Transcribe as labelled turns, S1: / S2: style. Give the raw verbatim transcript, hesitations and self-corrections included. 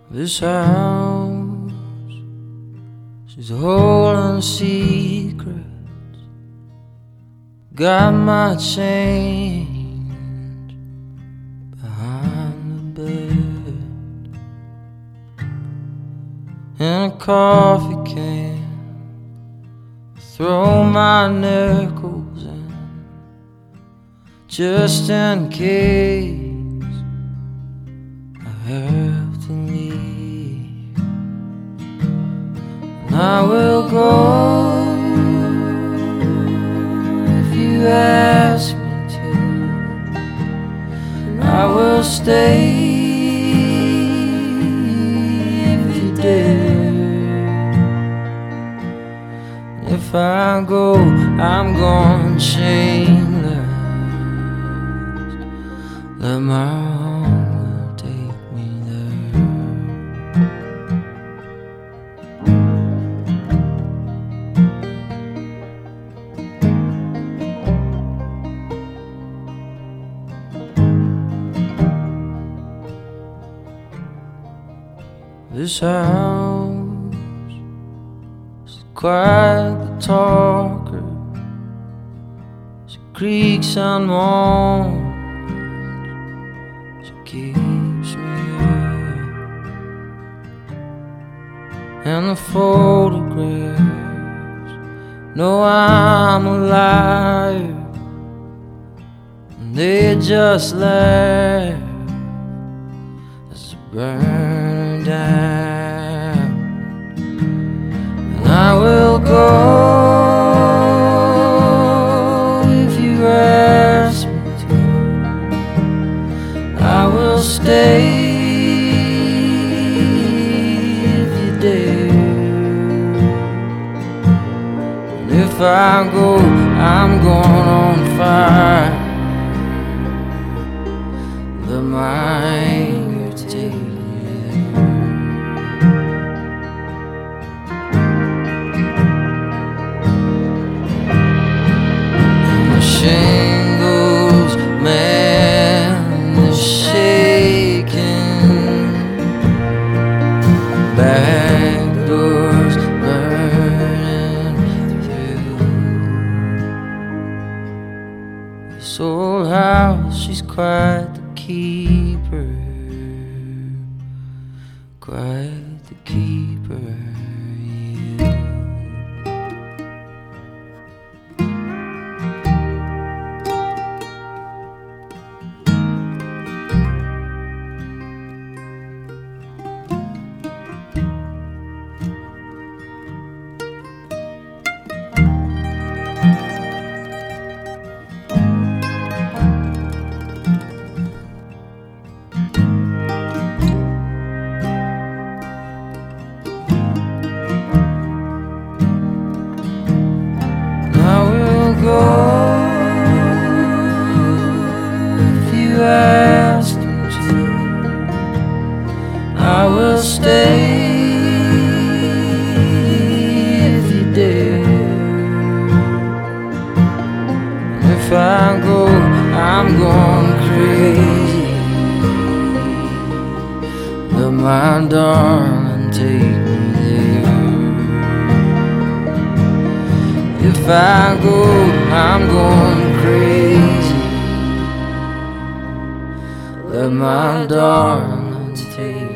S1: This house, she's holding secrets. Got my change behind the bed, and a coffee can. Throw my nickels in, just in case I have to leave. And I will go if you ask me to, and I will stay if you dare. If I go, I'm gonna chainless. Let my hunger take me there. This house is quite the talker. She creaks and moans, she keeps me up. And the photographs know I'm a liar, and they just laugh as I burn down. And I will go if you ask me to. I will stay if you dare. And if I go, I'm going on fire. Let my anger take me there. Shingles, man, they're shaking. Back doors burning through. This old house, she's quite the keeper. Quite the keeper, you. Go if you ask me to. I will stay if you dare. And if I go, I'm going crazy. Let my darling take me there. If I go, I'm going crazy. Let my darling take